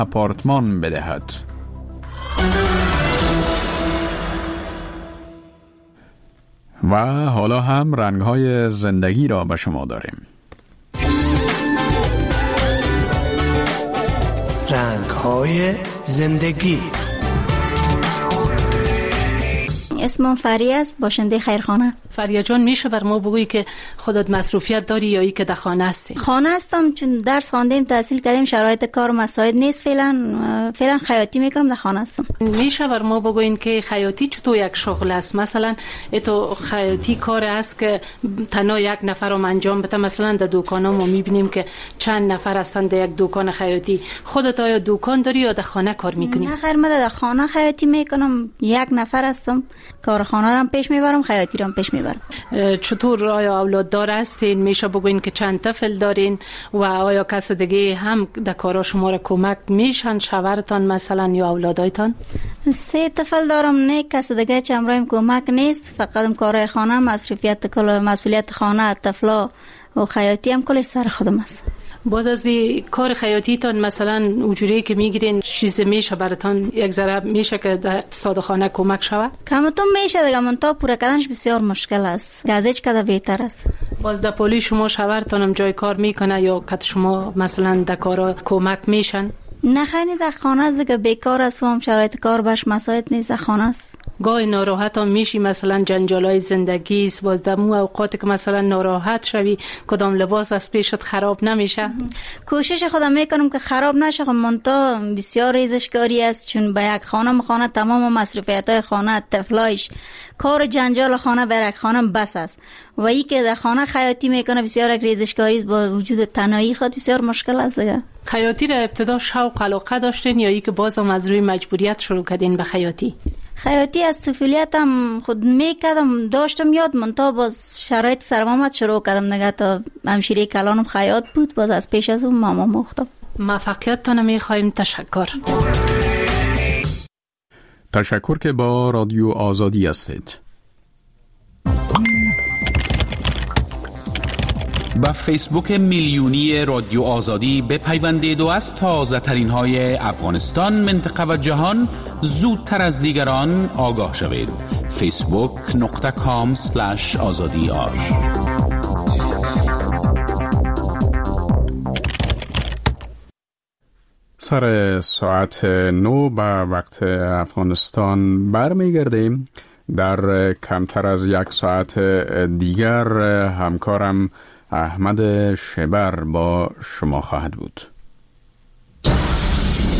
آپارتمان بدهد. و حالا هم رنگ‌های زندگی را به شما داریم. رنگ‌های زندگی. اسمم فریه است، باشنده خیرخانه. فریه جان، میشه بر ما بگویی که خودت مصروفیت داری یا ای که در خانه هستی؟ خانه هستم، چون درس خواندیم، تحصیل کردیم، شرایط کار مساعد نیست. فعلا خیاطی میکنم، در خانه هستم. میشه بر ما بگوین که خیاطی چطور یک شغل است؟ مثلا تو خیاطی کار است که تنها یک نفر رو انجام بده؟ مثلا در دکانا ما میبینیم که چند نفر هستن در یک دکان خیاطی. خودت آیا دکان داری یا در خانه کار میکنی؟ نه خیر، من در خانه خیاطی میکنم، یک نفر هستم، کار خانه رو پیش میبرم، خیاطی رو پیش میبرم. چطور آیا اولاد دار هستین؟ میشه بگوین که چند طفل دارین و آیا کس دیگه هم در کارا شما را کمک میشن؟ شوهرتان مثلا یا اولادایتان؟ 3 طفل دارم، نه کس دیگه چه امرایم کمک نیست، فقط کارهای خانه، مسئولیت خانه، طفلا و خیاطی هم کلش سر خودم است. باز از کار خیاطیتان مثلا اجوری که میگیرین چیز میشه براتان یک ذره میشه که در اقتصاد خانه کمک شود؟ کمتون میشه دیگه، منتها پورا کردنش بسیار مشکل است، از هیچ کده بهتر است. باز در پولی شما شوهرتانم جای کار میکنه یا که شما مثلا در کارا کمک میشن؟ نه خیلی در خانه است دیگه، بیکار است و هم شرایط کار باش مساعد نیست، در خانه است. گاهی ناراحت هم میشی، مثلا جنجالای زندگی است، باز در مو اوقات که مثلا ناراحت شوی کدام لباس از پیشت خراب نمیشه؟ کوشش خودم میکنم که خراب نشه، خب منتها بسیار ریزشکاری است، چون به یک خانه تمام مصرفیت‌های خانه، طفلایش، کار جنجال خانه بر یک خانه بس است و ای که در خانه خیاطی میکنه بسیار یک ریزشکاری است، با وجود تنهایی خود بسیار مشکل است دیگه. خیاطی را ابتدا شوق علاقه داشتین یا ای که بازم از روی مجبوریت شروع کردین به خیاطی؟ خیاطی از طفولیتم خود میکردم، داشتم یاد، منتها باز شرایط سرمامت شروع کردم دیگه. تا همشیره کلانم خیاط بود، باز از پیش از اون ماما مختم. موفقیتتان میخوایم. تشکر. تشکر که با رادیو آزادی هستید. با فیسبوک میلیونی رادیو آزادی بپیوندید و از تازه ترین های افغانستان، منطقه و جهان زودتر از دیگران آگاه شوید. facebook.com/azadi. سر ساعت 9 به وقت افغانستان برمیگردیم. در کمتر از 1 ساعت دیگر همکارم احمد شبر با شما خواهد بود.